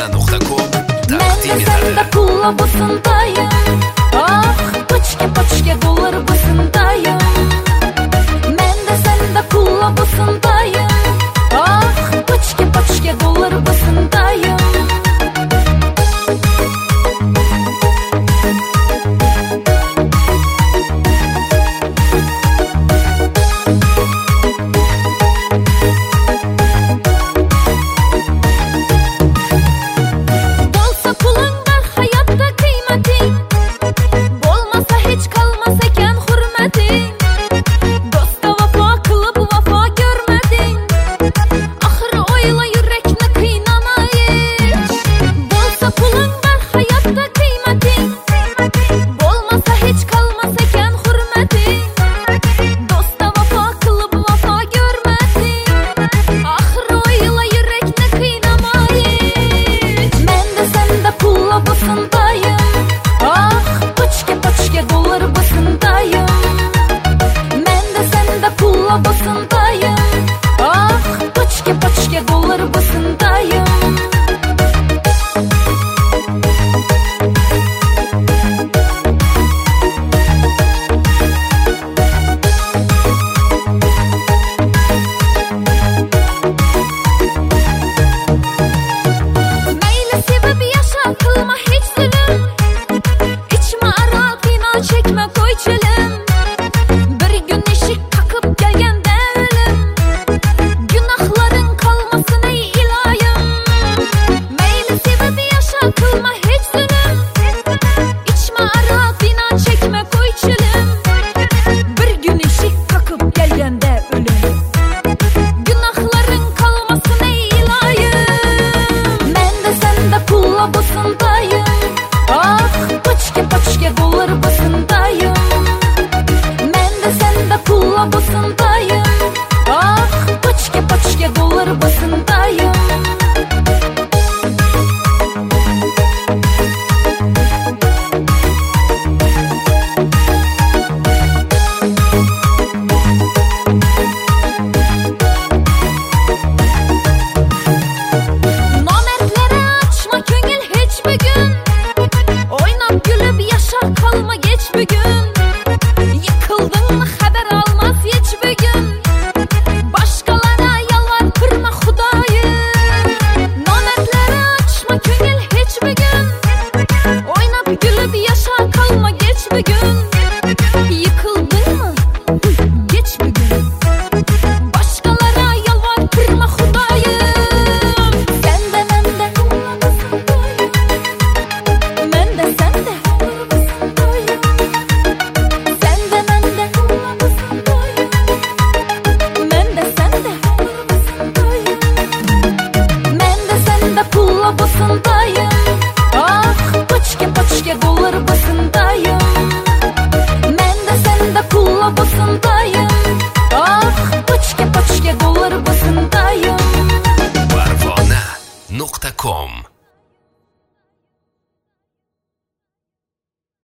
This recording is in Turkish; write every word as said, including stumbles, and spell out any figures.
nuqta com taqdim etadi. Senda pulla basındayım. Ah, poçke poçke dolar basındayım. Men de senda pulla basındayım. Ah, poçke poçke dolar basındayım. Basındayım. Ah, poçke poçke dolar basındayım. Meyle sebep yaşa, kılma hiç zulüm. İçme arak, inan çekme koy çelim. Bir gün eşik kakıp gelgende ölüm. Günahların kalmasın ey ilahim. Meyle sebep yaşa, kılma hiç zulüm. İçme arak, inan çekme koy çelim. Bir gün eşik kakıp gelgende ölüm. Günahların kalmasın ey ilahim. Men de sende pulla basındayım. Ah, poçke poçke dolar basındayım. Men de sende pulla basındayım. Ah, poçke poçke dolar basındayım. Namertlere açma köngül hiçbir gün. Oynap gülüp yaşa, kalma geç bir gün. Yıkıldın mı haber almaz hiçbir gün. Başkalara yalvar kırma Hudayı. Namertlere açma köngül hiçbir gün. Oynap gülüp yaşa, kalma geç bir gün. Yıkıldın mı? Geç bir gün. Başkalara yalvar kırma Hudayı. Sende mende men de sende. Sende mende men de sende. Men de sende pulla basındayım. Ah, poçke poçke dolar basındayım. Men de sende pulla basındayım. Ah, poçke poçke dolar basındayım. Parvona nuqta com